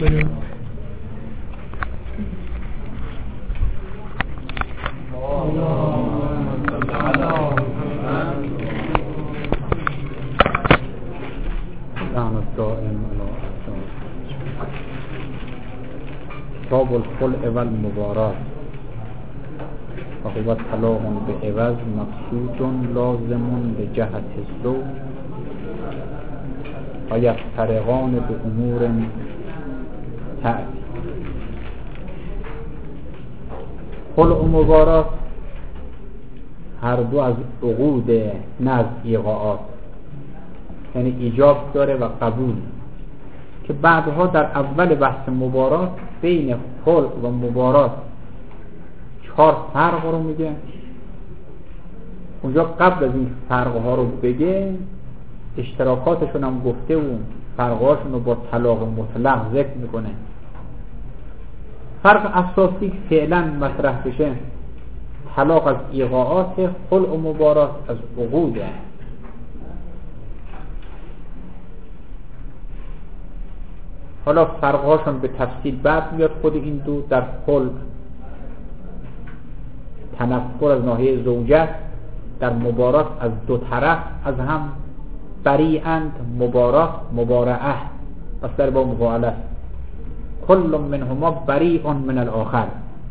بریم. کتاب الخلع و المبارات و هو طلاق به عوض مقصود لازم به جهت الزوج و یفترقان به امور تأتی. خلع و مبارات هر دو از عقود نه از ایقاعات، یعنی ایجاب داره و قبول، که بعدها در اول بحث مبارات بین خلع و مبارات 4 فرق رو میگه. اونجا قبل از این فرقها رو بگه اشتراکاتشون هم گفته و فرقهاشون رو با طلاق مطلق ذکر میکنه. فرق اساسی که فعلا مطرح بشه طلاق از ایقاعات، خلع و مبارات از عقوده. حالا فرقهاشون به تفصیل بعد میاد. خود این دو در خلع تنفر از ناحیه زوجه، در مبارات از دو طرف از هم بریئند، مبارات مبارعه پس در با مفاعله، کل منهما بریء من الاخر،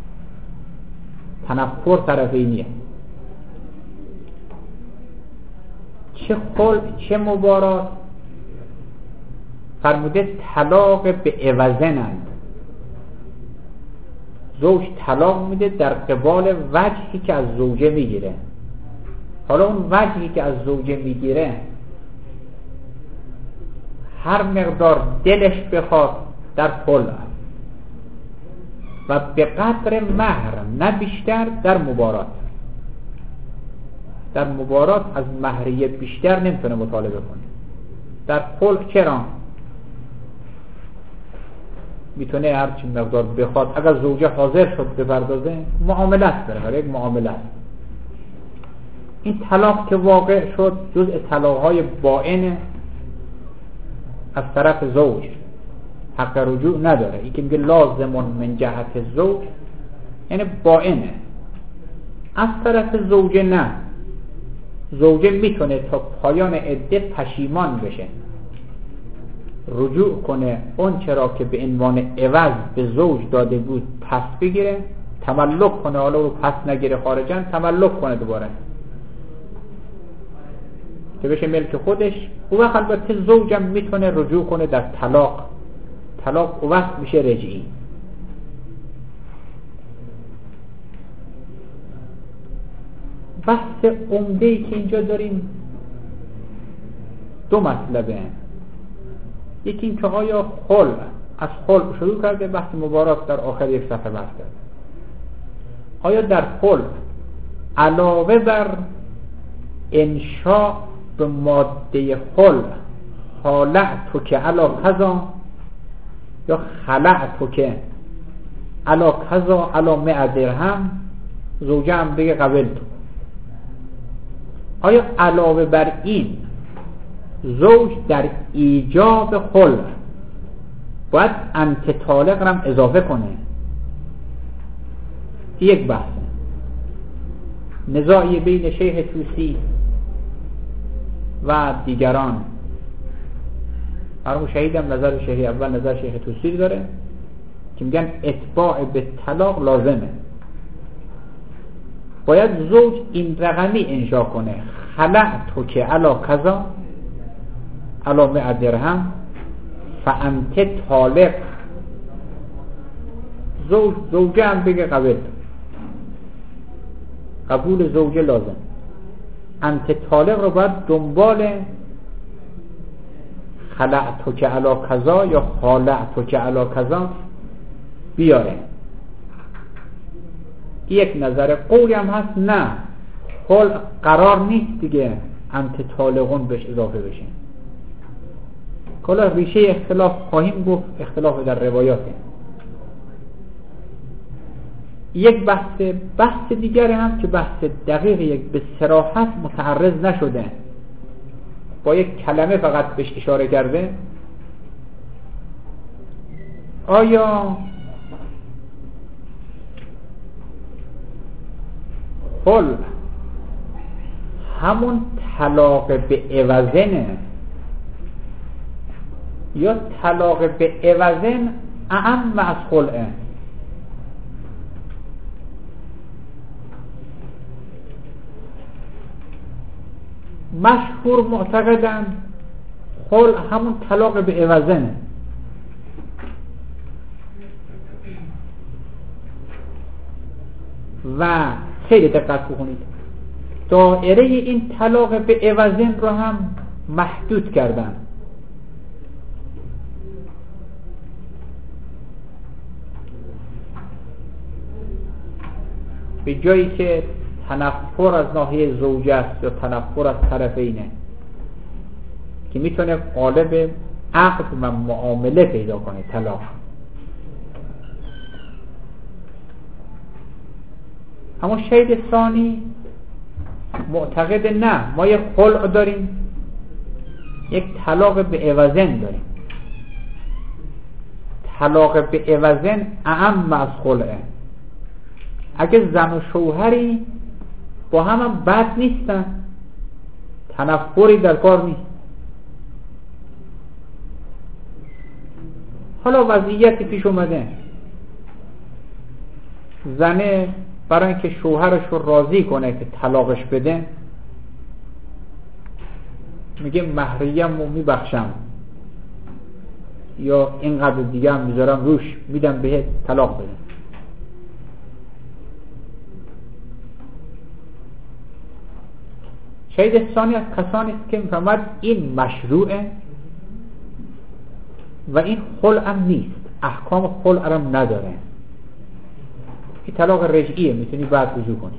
تنفر طرفینیه. چه خلع چه مبارات فرموده طلاق به عوضنند. زوج طلاق میده در قبال وجهی که از زوجه میگیره. حالا اون وجهی که از زوجه میگیره هر مقدار دلش بخواد در خلع و به قدر مهر نه بیشتر در مبارات. در مبارات از مهریه بیشتر نمیتونه مطالبه کنه. در خلع چرا؟ میتونه هر چی مقدار بخواد، اگر زوجه حاضر شد بپردازه معاملت داره، برای یک معاملت. این طلاق که واقع شد جزء طلاق‌های بائن از طرف زوج، حق رجوع نداره. این که میگه لازم من جهت زوج یعنی بائنه. از طرف زوجه نه، زوجه میتونه تا پایان عده پشیمان بشه، رجوع کنه، اون چرا که به عنوان عوض به زوج داده بود پس بگیره، تملک کنه، حالا رو پس نگیره خارجن، تملک کنه دوباره که بشه ملک خودش. او وقت البته زوجم میتونه رجوع کنه در طلاق او وقت میشه رجعی. بحث عمده‌ای که اینجا داریم دو مطلبه. یکی این که آیا خلع از خلع شروع کرده، بحث مبارات در آخر یک صفحه بحث کرده. آیا در خلع علاوه بر انشاء به ماده خلع خالعتو که علا کذا یا خلعتو که علا کذا علا 100 درهم زوجه هم بگه قبل تو، آیا علاوه بر این زوج در ایجاب خلع باید انت طالق رم اضافه کنه؟ یک بحث نزاعی بین شیخ طوسی و دیگران. مرحوم شهیدم نظر شیخ اول نظر شیخ طوسی داره که میگن اتباع به طلاق لازمه. باید زوج این رقمی انشا کنه، خلعتو که علا کذا علا 100 درهم فانت طالق. زوجه هم بگه قبول زوجه لازم. انت طالق رو باید دنبال خلعتو که علا کذا یا خالعتو که علا کذا بیاره. یک نظر. قولی هم هست نه، خلع قرار نیست دیگه انت طالقون بهش اضافه بشه. کلا ریشه اختلاف خواهیم گفت، اختلاف در روایاته. یک بحث دیگر هم که بحث دقیق یک به صراحت متعرض نشده، با یک کلمه فقط بهش اشاره کرده. آیا خلع همون طلاق به عوضنه یا طلاق به عوضن اعم از خلعه؟ مشهور معتقدن خلع همون طلاق به عوضنه و خیلی دقت بکنید، دایره این طلاق به عوضن رو هم محدود کردن. به جایی که تنفر از ناحیه زوجه است یا تنفر از طرفینه که میتونه قالب عقد و معامله پیدا کنه طلاق. اما شهید ثانی معتقد نه، ما یک خلع داریم، یک طلاق به عوضن داریم. طلاق به عوضن اعم از خلعه. اگه زن و شوهری با هم بد نیستن، تنفری در کار نیست، حالا وضعیتی پیش اومده، زنه برای اینکه شوهرش رو راضی کنه که طلاقش بده میگه مهریم رو میبخشم یا اینقدر دیگه هم میذارم روش، میدم بهت طلاق بده. شهید ثانی از کسانی است که میفهمد این مشروعه و این خلع هم نیست، احکام خلع هم نداره، این طلاق رجعیه، میتونی بعد رجوع کنی.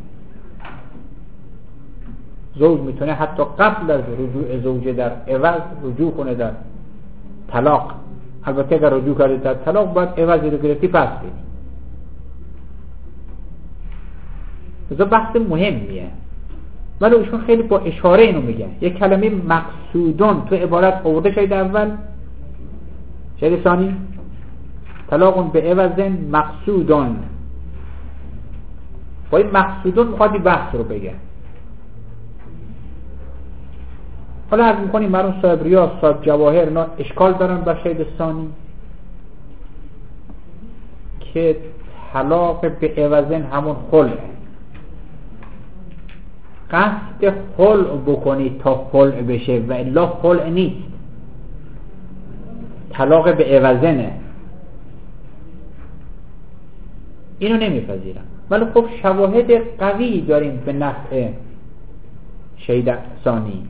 زوج میتونه حتی قبل از رجوع زوجه در عوض رجوع کنه در طلاق. البته اگر رجوع کرده در طلاق باید عوضی رو گرفتی پس بدی. بذار بحث مهمیه، ولی ایشون خیلی با اشاره اینو میگن. یک کلمه مقصودون تو عبارت آورده شاید اول، شاید ثانی طلاقون به عوضن مقصودون. با این مقصودون میخواد این بحث رو بگه. حالا عرض میکنیم مرون صاحب ریاض، صاحب جواهر اینا اشکال دارن بر شهید ثانی که طلاق به عوضن همون خلعه. قصد خلع بکنی تا خلع بشه و الا خلع نیست، طلاق به عوضنه. اینو نمیپذیرم، ولی خب شواهد قوی داریم به نفع شهید ثانی.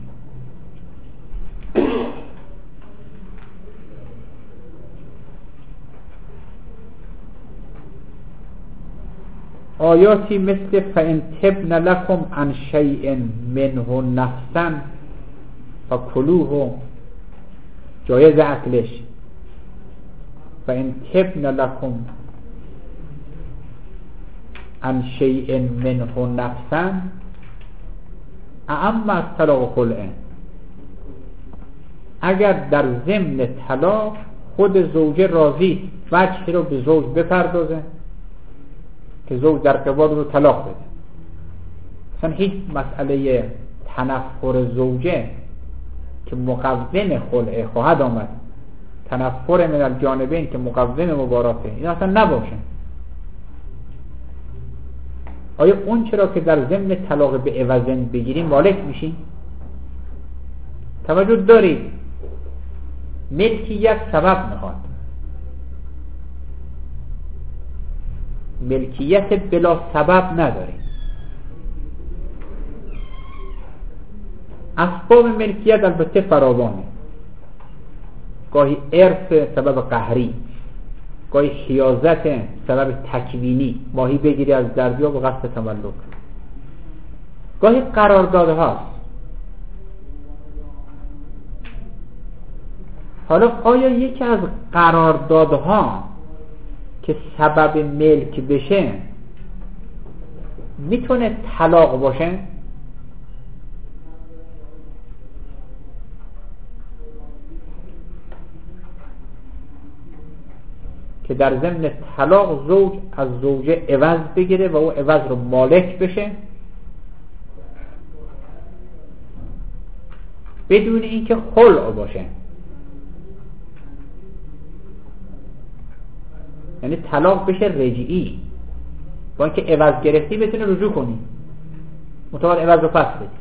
آیاتی مثل فَإِن تِبْنَ لَكُمْ عَنْ شَيْءٍ مِّنْهُ نَفْسًا فَكُلُوهُ، جایز عقلش فَإِن تِبْنَ لَكُمْ عَنْ شَيْءٍ مِّنْهُ نَفْسًا اعم از طلاق خلعه. اگر در ضمن طلاق خود زوجه راضی وجهی رو به زوج بپردازه که زوج در قبال رو طلاق بده، مثلا هیچ مسئله تنفر زوجه که مقوم خلعه خواهد آمد، تنفر من الجانبین که مقوم مبارکه، این اصلا نباشه. آیا اون چرا که در ضمن طلاق به عوضن بگیریم مالک میشیم؟ توجه دارید ملکیت سبب میخواد، ملکیت بلا سبب نداره. اسباب ملکیت البته فراوانه، گاهی ارث سبب قهری، گاهی حیازت سبب تکوینی، ماهی بگیری از دریا و قصد تملک، گاهی قراردادهاست. حالا آیا یکی از قراردادها که سبب ملک بشه میتونه طلاق باشه؟ که در ضمن طلاق زوج از زوجه عوض بگیره و او عوض رو مالک بشه بدون اینکه خلع باشه. یعنی طلاق بشه رجعی، با اینکه عوض گرفتی بتونه رجوع کنی، متوال عوض رو پس بدی.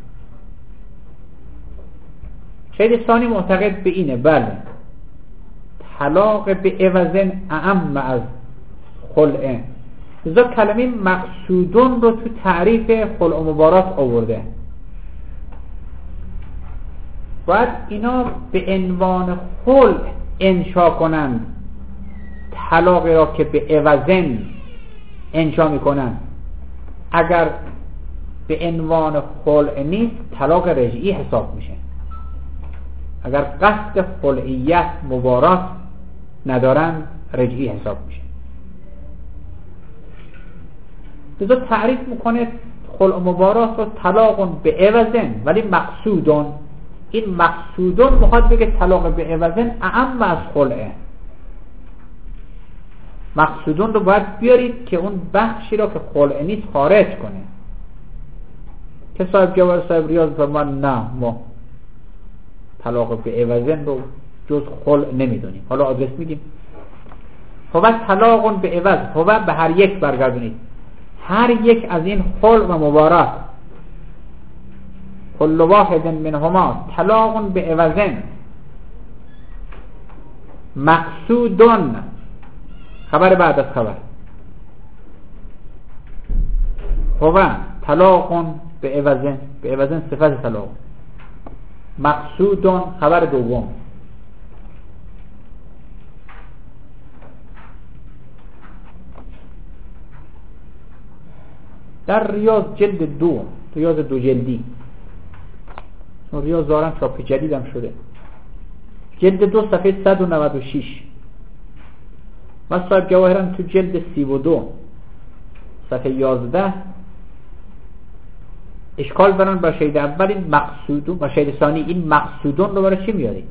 شهید ثانی معتقد به اینه بله طلاق به عوضن اعم از خلعه، لذا کلمه مقصودون رو تو تعریف خلع و مبارات آورده. باید اینا به عنوان خلع انشا کنند طلاقی را که به عوضن انشا میکنند. اگر به عنوان خلع نیست طلاق رجعی حساب میشه. اگر قصد خلعیت مبارات ندارند رجعی حساب میشه. لذا تعریف میکنه خلع مبارات رو طلاق به عوضن ولی مقصودون. این مقصودون میخواد بگه طلاق به عوضن اعم از خلعه. مقصودون رو باید بیارید که اون بخشی را که خلع نیست خارج کنه. که صاحب جواهر صاحب ریاض فرمان نه ما طلاق به عوضن رو جز خلع نمیدونیم. حالا آدرس میگیم. فوق طلاق به عوض فوق به هر یک برگردونید. هر یک از این خلع و مبارات کل واحد منهما طلاق به عوضن مقصودون خبر بعد از خبر فوق طلاق به عوضن صفت طلاق مقصودون خبر دوم. در ریاض جلد 2 ریاض 2 جلدی ریاض دارم چاپ جدیدم شده جلد 2 صفحه 196 و صاحب جواهرم تو جلد 32 صفحه 11 اشکال برن با شهید اول این مقصودون و شهید ثانی این مقصودون رو برای چی میارید؟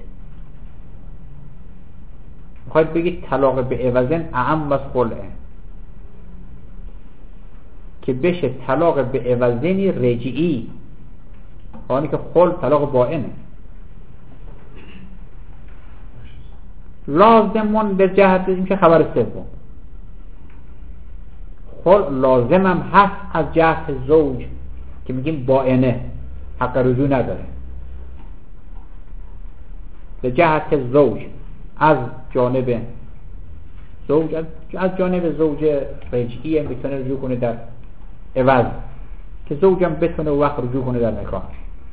میخواید بگید طلاق به عوضن اعم از خلعه که بشه طلاق به عوضنی رجعی حالی که خلع طلاق بائنه. لازمون به جهت این که خبر سوم خلع لازم هم هست از جهت زوج که میگیم بائنه حق رجوع نداره. به جهت زوج از جانب زوج از جانب زوج رجعیه میتونه رجوع کنه در عوض که زوجم بتونه وقت رجوع کنه در نکاح.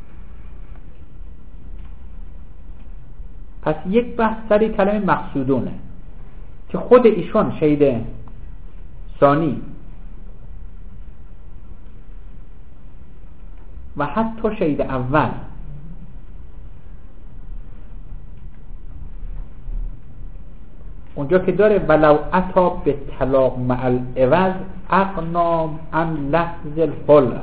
پس یک بحث سری کلمه مقصودونه که خود ایشون شهید ثانی و حتی شهید اول اونجا که داره ولو عطا به طلاق مع العوض اقنا عن لفظ الخلع.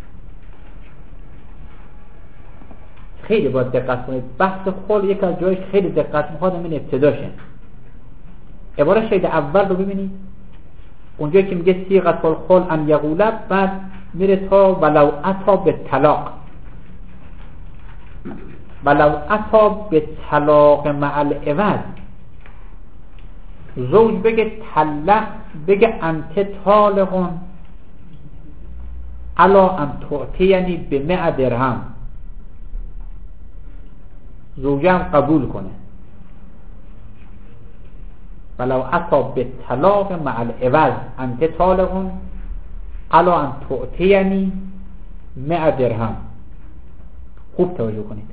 خیلی باید دقت کنید. بحث خلع یک از جایش خیلی دقت میخواد این ابتداشه. عبارت شهید اول رو ببینید اونجا که میگه صیغه الخلع ان یقول بعد میره تا ولو عطا به طلاق ولو عطا به طلاق مع العوض زوج بگه طلق بگه انت طالقون الا ان تعطی یعنی به 100 درهم زوجه هم قبول کنه. ولو عطا به طلاق مع العوض انت طالقون الا ان تعطی یعنی 100 درهم. خوب توجه کنید.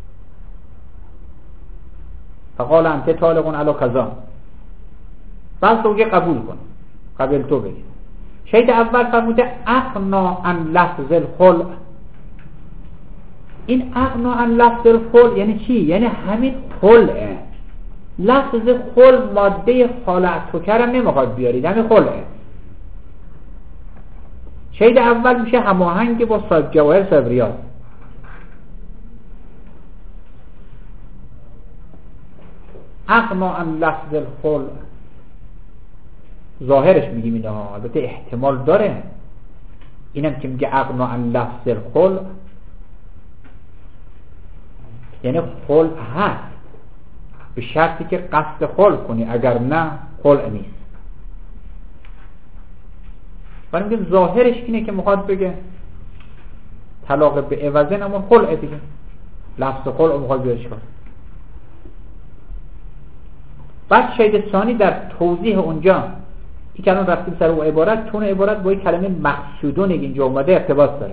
فقال انت طالقون الا کذا بعد زوجه قبول کنه قبل تو بگید. شهید اول فرموده اقنا عن لفظ الخلع. این اقنا عن لفظ الخلع یعنی چی؟ یعنی همین خلعه. لفظ خلع ماده خالع توکرم نمیخواد بیارید، همین خلعه. شهید اول میشه هماهنگ با صاحب جواهر صاحب ریاض. اقنا عن لفظ الخلع ظاهرش میگیم اینا، البته احتمال داره. اینم که میگه اغنا عن لفظ الخلع، یعنی خلع هست به شرطی که قصد خلع کنی، اگر نه خلع نیست. ولی میگه ظاهرش اینه که میخواد بگه طلاق به عوضه همون خلع دیگه، لفظ خلع میخواد بیارش کنه. بعد شهید ثانی در توضیح اونجا این که الان رفتیم سر اون عبارت، چون عبارت با این کلمه مقصودون که اینجا اومده ارتباط داره.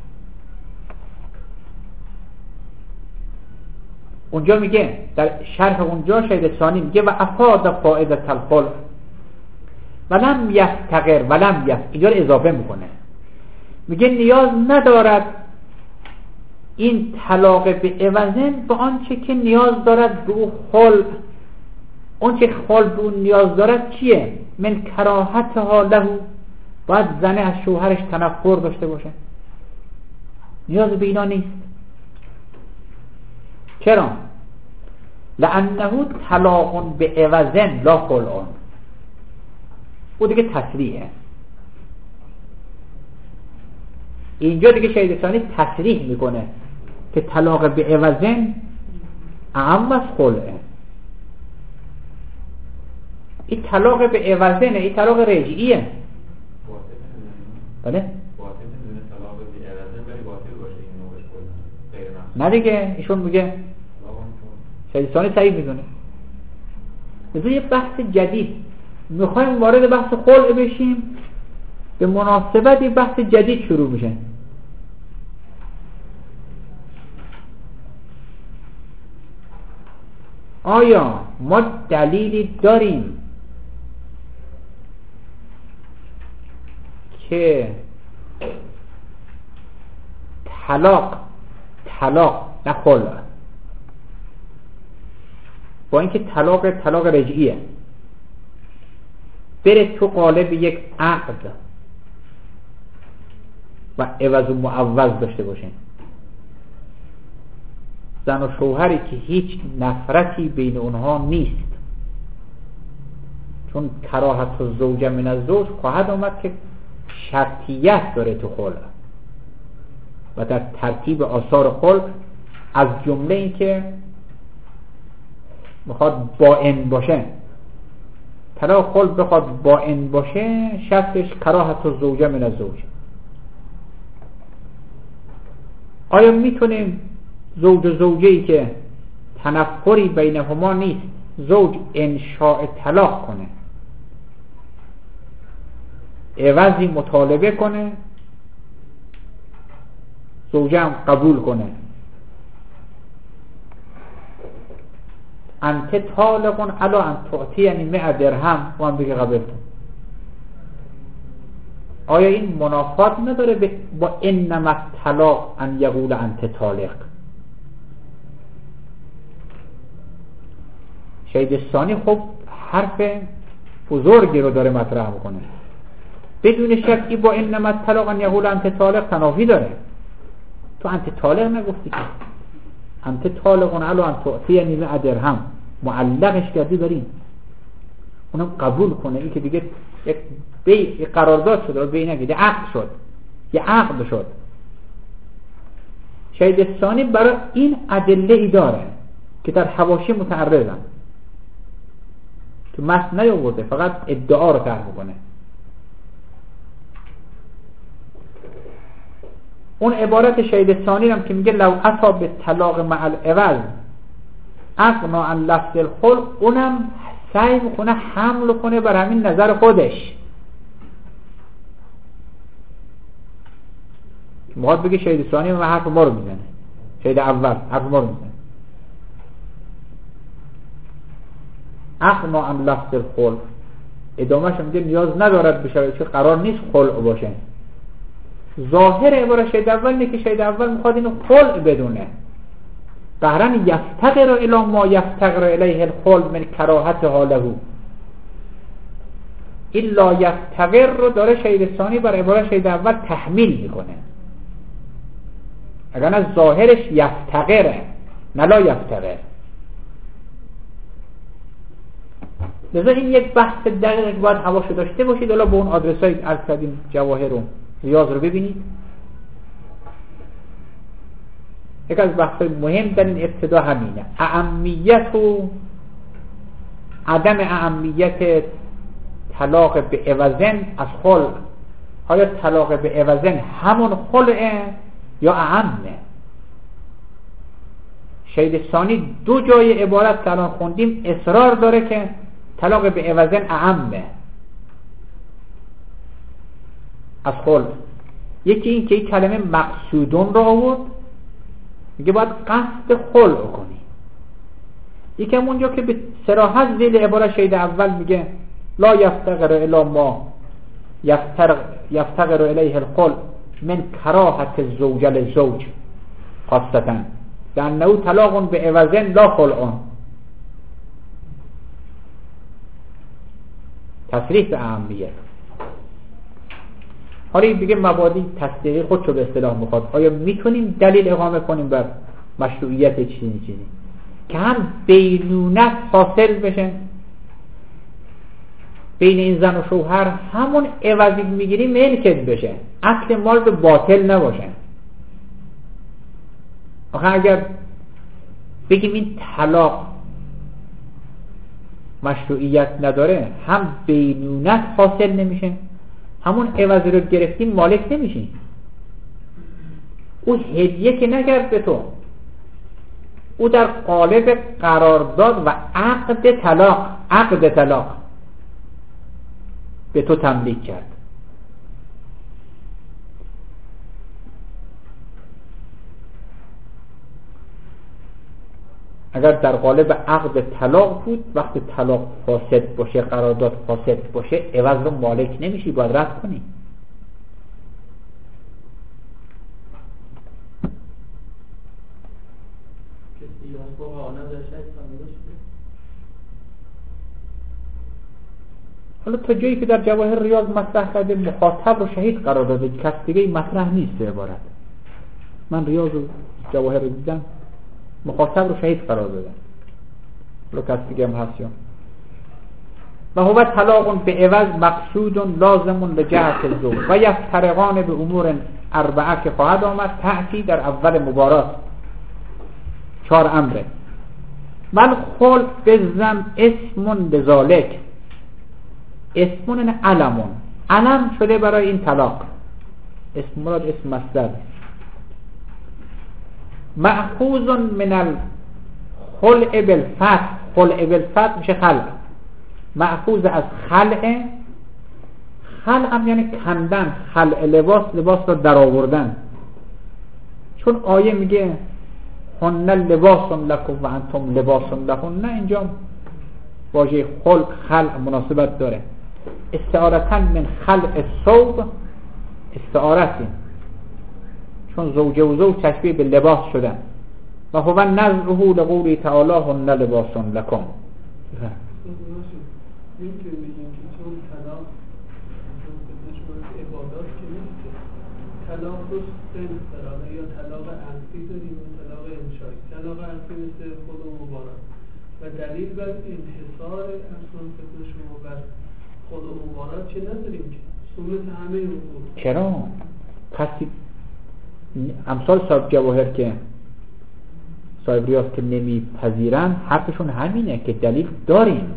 اونجا میگه در شرح اونجا شهید ثانی میگه و افاد فائدة الخلع ولم یفتقر ولم یفت، اینجا رو اضافه میکنه، میگه نیاز ندارد این طلاق به عوضن به آنچه که نیاز دارد به او خلع. اون چه خلع به اون نیاز دارد چیه؟ من کراهتها له، باید زنه از شوهرش تنفر داشته باشه، نیاز به اینا نیست. چرا؟ لانه طلاق به عوضن لا خلعان، او دیگه تصریحه. اینجا دیگه شهید ثانی تصریح میکنه که طلاق به عوضن اعم از خلعه. این طلاق به عوضنه، این طلاق رجعیه. بله؟ نه دیگه، ایشون میگه شهید ثانی صحیح میدونه. مثل یه بحث جدید میخوایم وارد بحث خلع بشیم، به مناسبت یه بحث جدید شروع میشه. آیا ما دلیلی داریم که طلاق نه خلع، با اینکه طلاق رجعیه، بره تو قالب یک عقد و عوض و معوض داشته باشه، زن و شوهری که هیچ نفرتی بین اونها نیست، چون کراهت و زوجه من از زوج خواهد آمد که شرطیت داره تو خلع و در ترتیب آثار خلع از جمله این که میخواد بائن باشه، طلاق خلع بخواد بائن باشه شرطش کراهت و زوجه من از زوج. آیا میتونیم زوج و زوجه‌ای که تنفری بینهما نیست زوج انشاء طلاق کنه، عوضی مطالبه کنه، زوجه هم قبول کنه، انت طالقون علا ان تعطی یعنی 100 درهم و هم بگه قبول کن؟ آیا این منافات نداره با انما الطلاق ان یقول انت طالق؟ شهید ثانی خب حرف بزرگی رو داره مطرح میکنه، بدون شک با انما الطلاق ان یقول انت طالق تنافی داره. تو انت طالق نگفتی که انت طالقون علا ان تعطی یعنی 100 درهم معلقش کردی داریم، اونم قبول کنه. این که دیگه یک قرارداد شد، بین نگید عقد شد، یه عقد شد. شهید ثانی برای این ادله ای داره که در حواشی متعرضن، که متن نیاورده، فقط ادعا رو طرح کنه. اون عبارت شهید ثانی هم که میگه لو اتی بالطلاق مع العوض اغنا عن لفظ الخلع، اونم سعی میکنه حمل کنه بر همین نظر خودش. میخواد بگه شهید ثانی و حرف ما رو میزنه، شهید اول حرف ما رو میزنه. اغنا عن لفظ الخلع، ادامهش میگه نیاز ندارد بشه، چه قرار نیست خلع باشه. ظاهر عبارت شهید اول اینه که شهید اول میخواد اینو خلع بدونه، قهرن یفتقر الی ما یفتقر الیه الخلع من کراهتها له. این لا یفتقر رو داره شهید ثانی بر عبارت شهید اول تحمیل میکنه، اگر نه ظاهرش یفتقره نه لا یفتقر. لذا این یک بحث دقیق باید حواشو داشته باشید. حالا به اون آدرسای عرض کردیم جواهر و ریاض رو ببینید. یک از بحث‌های مهم در این ابتدا همینه، اهمیت و عدم اهمیت طلاق به عوضن از خلع. آیا طلاق به عوضن همون خلعه یا اعمه؟ شهید ثانی دو جای عبارت که الان خوندیم اصرار داره که طلاق به عوضن اعمه از خلع. یکی این که این کلمه مقصودون را آورد، میگه باید قصد خلع کنی. یکی هم اونجا که به صراحت ذیل عبارت شهید اول میگه لا یفتقر الی ما یفتقر الیه الخلع من کراهت الزوج للزوج خاصتا لانه طلاق به عوضن لا خلع. تصریح به اهمیت. حالا دیگه مبادی تصدیقی خودشو به اصطلاح میخواد. آیا میتونیم دلیل اقامه کنیم بر مشروعیت چیزی که هم بینونت حاصل بشه بین این زن و شوهر، همون عوضی میگیری ملکت بشه، اصل مال به باطل نباشه. آخه اگر بگیم این طلاق مشروعیت نداره، هم بینونت حاصل نمیشه، همون عوضی رو گرفتیم مالک نمیشی. او هدیه که نکرد به تو، او در قالب قرارداد و عقد طلاق به تو تملیک کرد. اگر در قالب عقد طلاق بود، وقتی طلاق فاسد باشه، قرارداد فاسد باشه، عوض رو مالک نمیشی، باید رد کنی. حالا تا جایی که در جواهر ریاض مطرح کرده مخاطب رو شهید قرار داده، کس دیگه این مطرح نیست عبارت. من ریاض و جواهر رو دیدم، مخاطب رو شهید قرار دادن. حالا کس دیگه هم هست. و هو طلاق به عوض مقصود لازم لجهت الزوج و یفترقان به امور اربعه که خواهد آمد تأتی در اول مبارات. 4 امره. من خلق بزن اسم لذالک، اسمون علمون، علم شده برای این طلاق. اسم مراد اسم مصدر، مأخوذ من الخلع بالفتح. خلع بالفتح میشه خلع، مأخوذ از خلع. خلع هم یعنی کندن، خلع لباس رو در آوردن. چون آیه میگه هن لباس لکم و انتم لباس لهن، اینجا واژه خلع مناسبت داره. استعارتن من خلع الثوب، استعارتی، چون زوجه و زوج تشبیه به لباس شدن. و هو نزعه لقوله تعالی هن لباس لکم. این که میگیم که چون طلاق عبادات که نیست، طلاق رو سنس داره، یا طلاق عقدی داریم و طلاق انشایی. طلاق عقدی مثل خود و مبارک و دلیل بر انحصار اصلا فتن شما بر خود و مبارک که نداریم که سنت همه امور. چرا؟ کسی امثال صاحب جواهر که صاحب ریاض که نمیپذیرن، حرفشون همینه که دلیل داریم.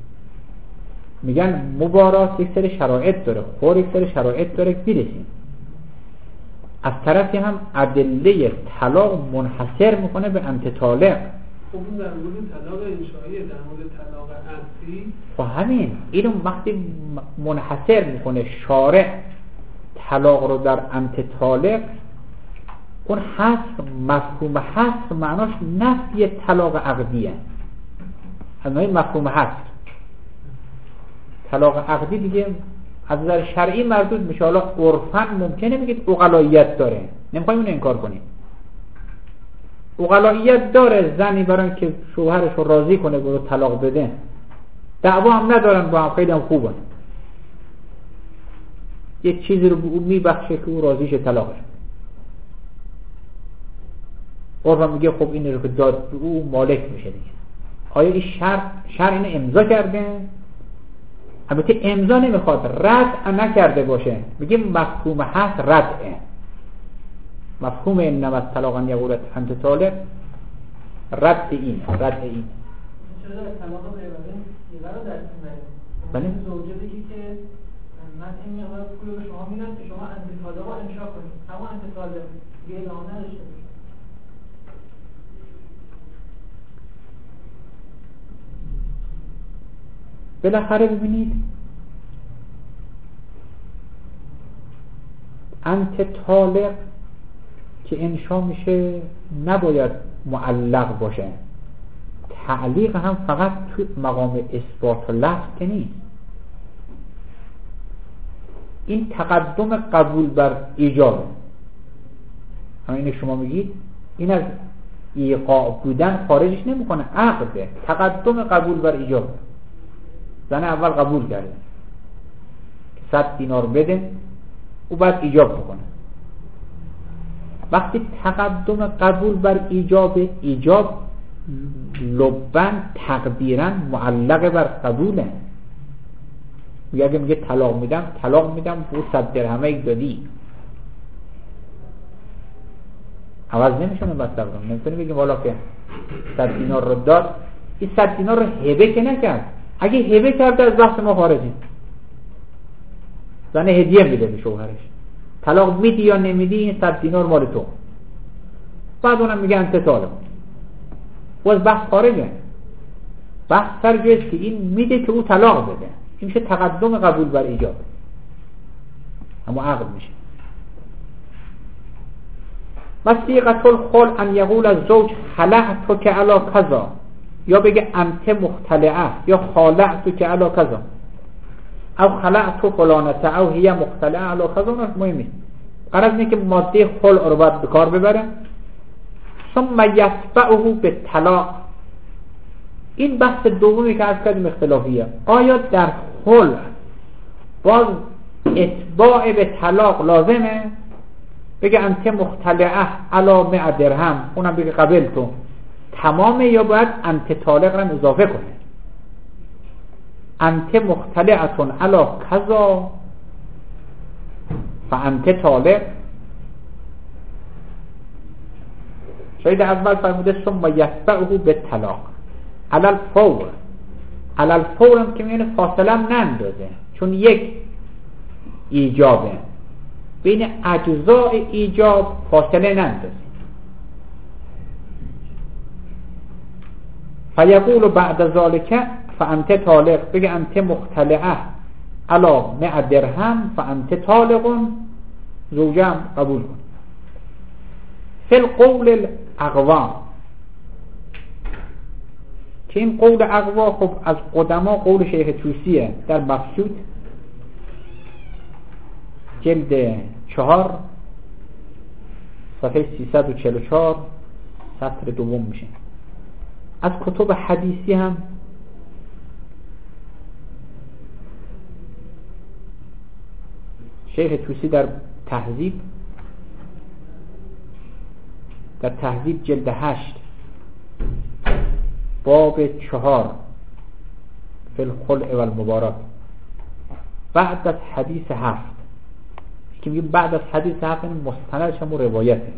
میگن مبارات یک سری شرایط داره، خور یک سری شرایط داره که میرسیم. از طرفی هم ادله طلاق منحصر میکنه به انت طالق. خب اون در مورد طلاق انشائیه، در مورد طلاق عقدی خب همین اینو وقتی منحصر میکنه شارع طلاق رو در انت طالق، اون حصر، مفهوم حصر معناش نفی طلاق عقدیه. از این مفهوم حصر طلاق عقدی دیگه از نظر شرعی مردود میشه. حالا عرفاً ممکنه بگید عقلاییت داره، نمیخوایم اینو انکار کنیم. عقلاییت داره، زنی برای که شوهرش رو راضی کنه برو طلاق بده، دعوا هم ندارن با هم، خیلی هم خوبن، یک چیزی رو به او میبخشه که او راضیشه طلاقش. عرفاً میگه خب این رو که داد به او مالک میشه دیگه. آیا این شرع اینو امضا کرده؟ البته امضا نمیخواد، رد نکرده باشه، بگیم مفهوم هست ردعه. مفهوم انما الطلاق ان یقول انت طالق رد این. چرا طلاق غیره رو در بله؟ زوجه بگی که من این مقدار پول به شما میدم که شما انتی طلاق رو انشا کنید، همون انتی طالق یه اعلام نداشته باشه. بالاخره ببینید انت طالق که انشا میشه نباید معلق باشه. تعلیق هم فقط تو مقام اثبات لفظ که نیست. این تقدم قبول بر ایجاب، همین شما میگید این از ایقاع بودن خارجش نمیکنه، عقده. تقدم قبول بر ایجاب، زن اول قبول کرده 100 دینار بده او بعد ایجاب بکنه. وقتی تقدم قبول بر ایجاب لبن تقدیرا معلق بر قبوله. اگه میگه طلاق میدم او 100 درهمه دادی، عوض نمیشونه. بس طبعا نمیتونی بگیم والا که 100 دینار رو داد، این 100 دینار رو هبه که نکرد. اگه هبه کرده از بحث ما خارجیم. زن هدیه میده به شوهرش، طلاق میدی یا نمیدی این 100 دینار مال تو، بعد اونم میگه انت طالق، و از بحث خارجه. بحث سر جایست که این میده که او طلاق بده، این میشه تقدم قبول بر ایجاب، اما عقد میشه. وصیغة الخلع ان یقول الزوج خلعتک علی کذا، یا بگه انت مختلعه، یا خالعتک علی کذا، او خلعت فلانته او هی مختلعه علی کذا. اون مهم نیست، غرض اینه که ماده خلع رو باید به کار ببره. ثم یتبعه بالطلاق. این بحث دومی که عرض کردیم اختلافیه. آیا در خلع باز اتباع به طلاق لازمه؟ بگه انت مختلعه علی 100 درهم، اونم بگه قبل تو تمامه، یا باید انت طالق رو اضافه کنه؟ انت مختلعتون علی کذا فانت طالق. شاید اول فرموده ثم یتبعه بالطلاق علی الفور. علی الفور هم که میونه فاصله هم نندازه، چون یک ایجابه، بین اجزاء ایجاب فاصله نندازه. فیقول بعد ذالک فانت طالق، بگه انت مختلعه علی 100 درهم فانت طالق، زوجه هم قبول کن. فی القول الاقوا، که این قول اقوا خب از قدما قول شیخ توسیه در مبسوط جلد 4 صفحه 344 سطر دوم میشه. از کتب حدیثی هم شیخ توسی در تهذیب جلد 8 باب 4 فی الخلع و المبارات بعد از حدیث 7 که میگه بعد از حدیث 7 مستندش هم روایته،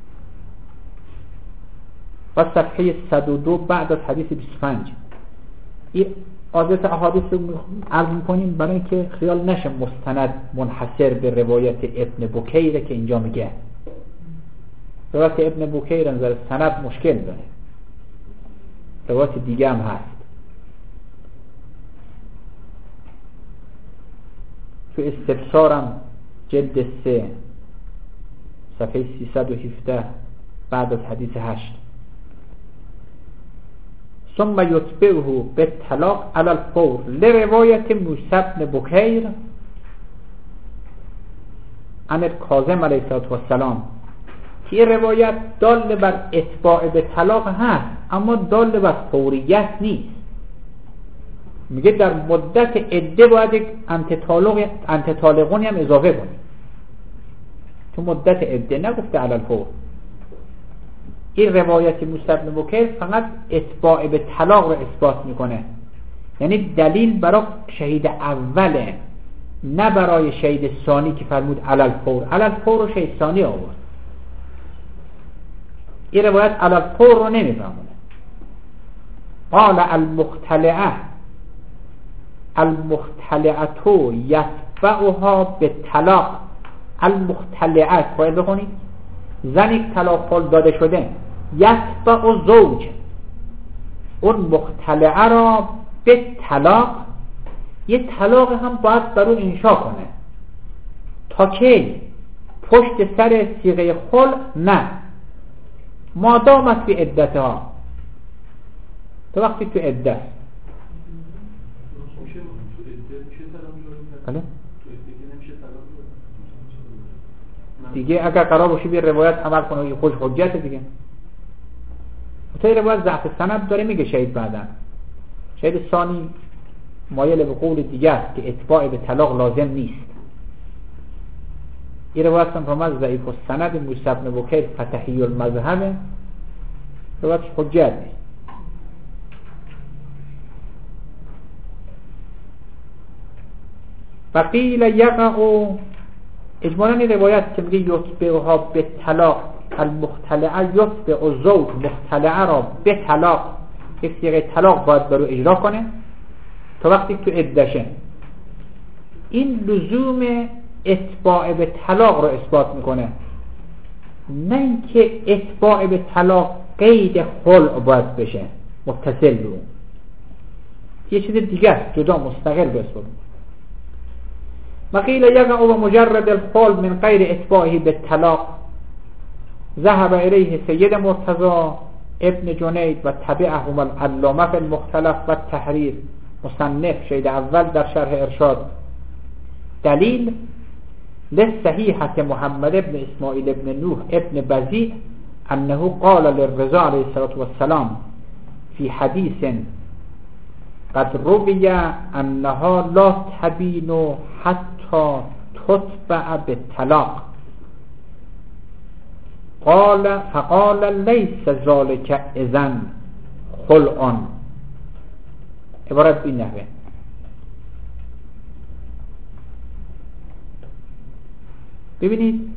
و صفحه 102 بعد از حدیث 25. این عادت احادیث رو عرض میکنیم برای اینکه خیال نشه مستند منحصر به روایت ابن بکیر که اینجا میگه. روایت ابن بکیر نظر سند مشکل داره، روایت دیگه هم هست. تو استبصارم جلد 3 صفحه 317 بعد از حدیث 8 ثم یتبعه بالطلاق علی الفور لروایت موسی بن بکیر عن الکاظم علیه السلام، که این روایت دال بر اتباع به طلاق هست اما دال بر فوریت نیست. میگه در مدت عده باید یک انتطالقونی هم اضافه کنی، تو مدت عده نگفته علی الفور. این روایت موسی بن بکیر فقط اتباع به طلاق رو اثبات میکنه، یعنی دلیل برای شهید اوله، نه برای شهید ثانی که فرمود علل فور رو شهید ثانی آورد. این روایت علل فور رو نمیفهمونه. قال المختلعتو یتبعها به طلاق. المختلعت باید بخونید زنی که طلاق داده شده، یتبع زوج، اون مختلعه را به طلاق، یه طلاق هم باید برو انشا کنه. تا کی؟ پشت سر صیغه خلع نه، مادامت فی عدتها، تو وقتی تو عدت. دیگه اگر قرار باشه به روایت عمل کنه خوش حجت دیگه. تا این روایت ضعف سند داره میگه شهید بعدن. شهید ثانی مایل به قول دیگه است که اتباع به طلاق لازم نیست. این روایت هم فرمود ضعیف السند موسی بن بکیر فتحی المذهب، روایت حجت نیست. وقیل یقع، اجمالا این روایت که میگه یتبعها به طلاق، المختلعه یتبع زوج، مختلعه را به طلاق، یک صیغه طلاق باید برو اجرا کنه تا وقتی تو عدشه. این لزوم اتباع به طلاق رو اثبات میکنه، نه اینکه اتباع به طلاق قید خلع باید بشه متصل به اون، یه چیز دیگه است جدا مستقل به اثبات. وقیل یقع و مجرد الخلع من غیر اتباعه به طلاق، ذهب الیه سید مرتضی ابن جنید و تبعهم العلامه فی المختلف و التحریر، مصنف شهید اول در شرح ارشاد. دلیل لصحیحة محمد ابن اسماعیل ابن نوح ابن بزیع انه قال للرضا علیه السلام فی حدیث قد روی انها لا تبین حتی تتبع بالطلاق، فقال لیس ذلك اذن خلع. عبارت بین نحوه. ببینید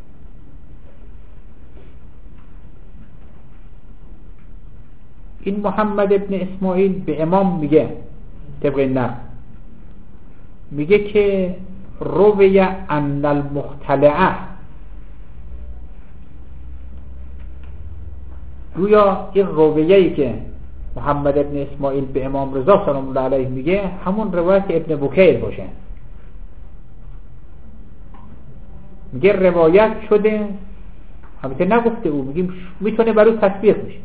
این محمد ابن اسماعیل به امام میگه طبق نقل، میگه که روی ان المختلعه، گویا این رویه‌ای که محمد ابن اسماعیل به امام رضا سلام الله علیه میگه همون روایت ابن بکیر باشه. میگه روایت شده، البته نگفته او، میگیم میتونه برای تطبیق بشه.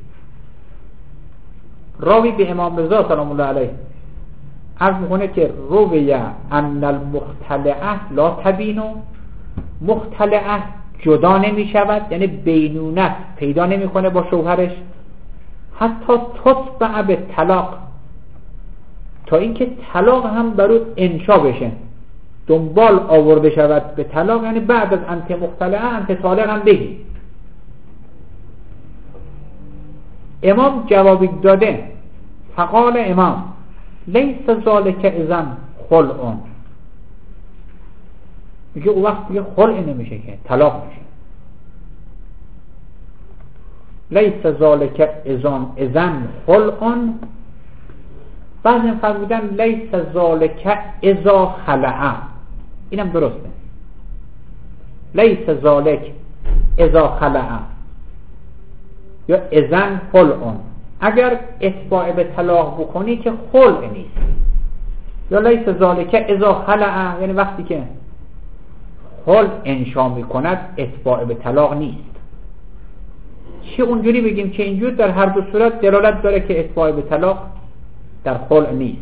راوی به امام رضا سلام الله علیه عرض میکنه که روی ان المختلعه لا تبینو، مختلعه جدا نمی شود، یعنی بینونت پیدا نمی کنه با شوهرش، حتی تتبع به طلاق، تا اینکه طلاق هم برای انشا بشه، دنبال آورده شود به طلاق، یعنی بعد از انت مختلعه انت طالق هم بگی. امام جوابی داده، فقال امام لیس ذالک اذن خلع، میگه او وقت دیگه خلع نمیشه که طلاق میشه. لیس ذالک اذن خلع، بعضی فرمودن لیس ذالک اذا خلع، اینم درسته، لیس ذالک اذا خلع یا اذن خلع، اگر اتباع به طلاق بکنی که خلع نیست. یا لیس ذالک اذا خلع، یعنی وقتی که خلع انشا میکند اتباع به طلاق نیست. چه اونجوری بگیم که اینجور در هر دو صورت دلالت داره که اتباع به طلاق در خلع نیست.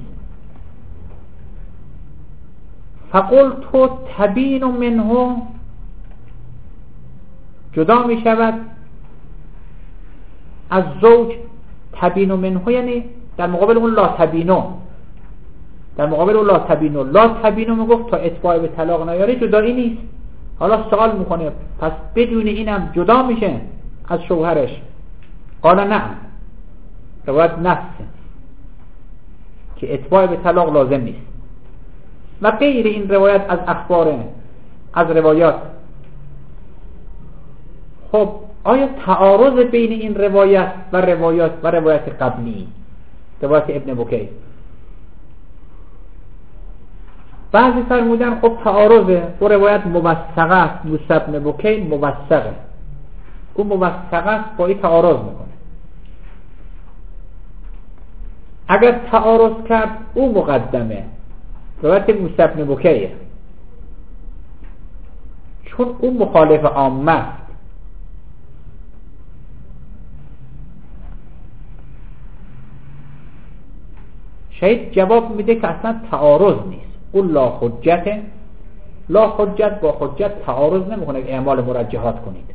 فقلت تبین منه، جدا می شود از زوج. تبین منه یعنی در مقابل اون لا تبینو، در مقابل اون لا تبینو، لا تبینو میگفت تا اتباع به طلاق نیاره جدایی نیست. حالا سوال میکنه پس بدون اینم جدا میشه از شوهرش، قال نعم، روایت نفس که اتباع به طلاق لازم نیست. و غیر این روایت از اخبار، از روایات. خب آیا تعارض بین این روایت و روایت قبلی، روایت ابن بکیر؟ بعضی فرمودن خب تعارضه، و روایت موثقه است، موسی ابن بکیر موثقه، اون موثقه است با این تعارض میکنه. اگر تعارض کرد او مقدمه، روایت موسی ابن بکیر، چون اون مخالف عامه است. شاید جواب میده که اصلا تعارض نیست، اون لا حجته. لا حجت با حجت تعارض نمیکنه که اعمال مرجحات کنید.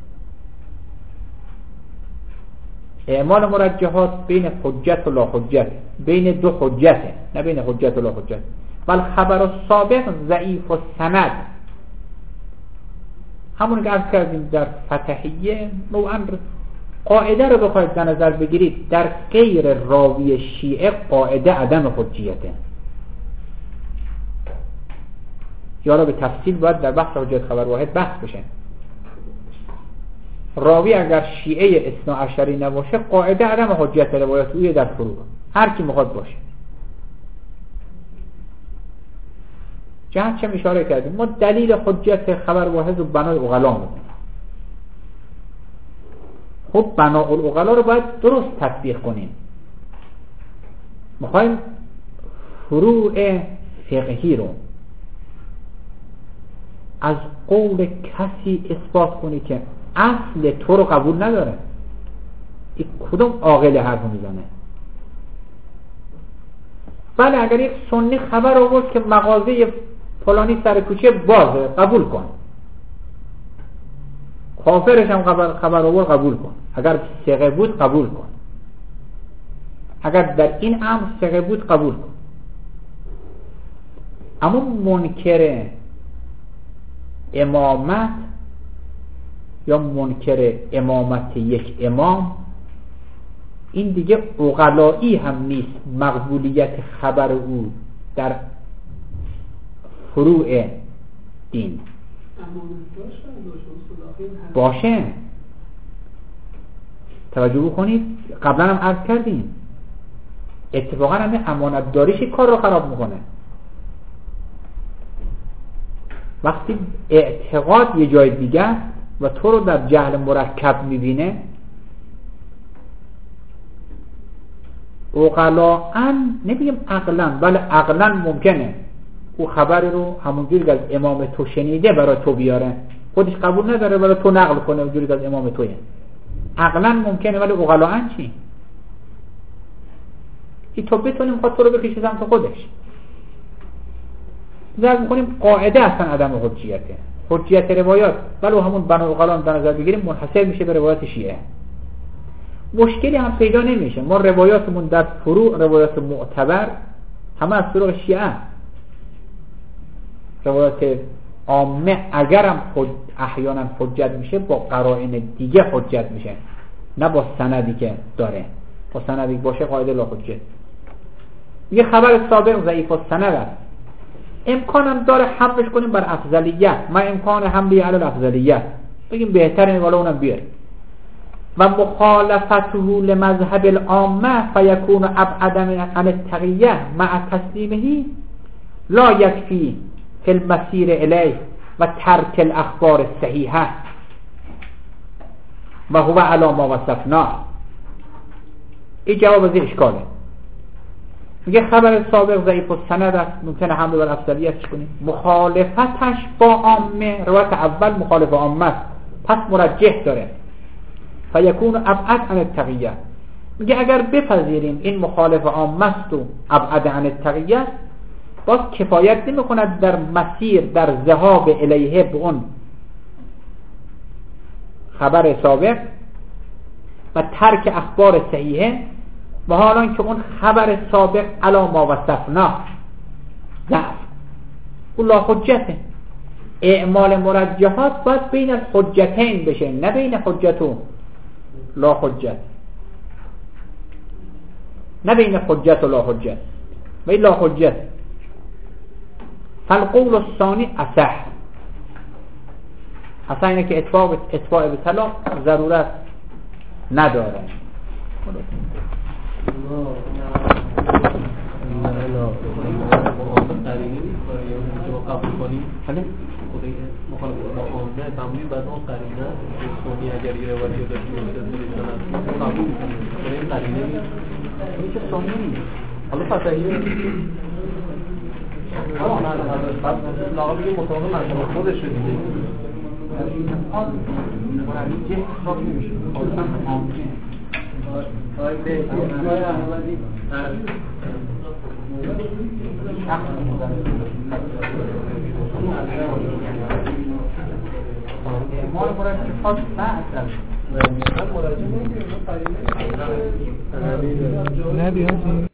اعمال مرجحات بین حجت و لا حجت، بین دو حجته، نه بین حجت و لا حجت. بل خبر السابق ضعیف السند، همون که عرض کردیم در فتحیه. نوعا قاعده رو بخواید در نظر بگیرید، در غیر راوی شیعه قاعده عدم حجیته. یا به تفصیل باید در بحث حجت خبر واحد بحث بشه. راوی اگر شیعه اثنا عشری نباشه، قاعده عدم حجت روایت اوی در فروع، هر کی میخواد باشه. جهت چه اشاره کردیم؟ ما دلیل حجت خبر واحد رو بنای عقلا میکنیم. خب بنای العقلا رو باید درست تطبیق کنیم. میخوایم فروع فقهی رو از قول کسی اثبات کنی که اصل تو رو قبول نداره. این کدوم عاقل حرف میزنه؟ بله اگر یک سنی خبر آورد که مغازه فلانی سر کوچه بازه، قبول کن. کافرش هم خبر آورد، قبول کن. اگر ثقه بود قبول کن. اگر در این امر ثقه بود قبول کن. اما منکر امامت یا منکر امامت یک امام، این دیگه عقلایی هم نیست مقبولیت خبر او در فروع دین باشه. توجه بکنید، قبلا هم عرض کردیم اتفاقا همه امانت داریش کار رو خراب میکنه. وقتی اعتقاد یه جای دیگه است و تو رو در جهل مرکب میبینه، عقلاً، نمیگم عقلاً، بله عقلاً ممکنه او خبر رو همونجوری که از امام تو شنیده برای تو بیاره، خودش قبول نداره برای تو نقل کنه اونجوری که از امام توه. عقلاً ممکنه، ولی عقلاً چی؟ که تو بتونیم میخواد تو رو بکشه سمت خودش. ذکر میکنیم قاعده اصلا عدم حجیته. حجیت روایات ولو همون بنا عقلان در نظر بگیریم منحصر میشه به روایات شیعه. مشکلی هم پیدا نمیشه. ما روایاتمون در فروع روایات معتبر همه از فروع شیعه. روایات عامه اگرم احیانا حجت میشه با قرائن دیگه حجت میشه، نه با سندی که داره. با سندی باشه قاعده لا حجت. یه خبر سابق ضعیف السند است، امکانم داره حملش کنیم بر افضلیت، ما امکان حملی علی الافضلیت بگیم بهتره والا اونم بیار. و مخالفته لمذهب العامه فیکون ابعد عن التقیه مع تسلیمه لا یکفی فی المسیر الیه و ترک الاخبار الصحیحه و هو علی ما وصفناه. این جواب از این اشکاله. میگه خبر سابق ضعیف السند است، ممکنه حمل بر افضلیتش کنیم. مخالفتش با عامه، روایت اول مخالف عامه است، پس مرجح داره. فیکون ابعد عن التقیه. میگه اگر بپذیریم این مخالف عامه است و ابعد عن التقیه، باز کفایت نمی‌کند در مسیر، در ذهاب الیه به اون خبر سابق و ترک اخبار صحیحه، و حالا که اون خبر سابق علی ما وصفنا ضعف اون لا حجته. اعمال مرجحات باید بین الحجتین بشه، نه بین حجت و لا حجت. نه بین حجت و لا حجت. و این لا حجت. فالقول الثانی اصح. اصلا اینه که اتباع به طلاق ضرورت نداره. قبول کنیم خودی مخالفت تمرین بعد اون قرینه سونی اگر یه روایی داشته باشه قبول می‌کنیم این قرینه میشه سونی حالا فتحیه بعد لاغر که مطابق منطقه خودش رو دیگه مرحلی جه حساب نمیشه خالصا ممکنه اعمال مرکبات بعد نه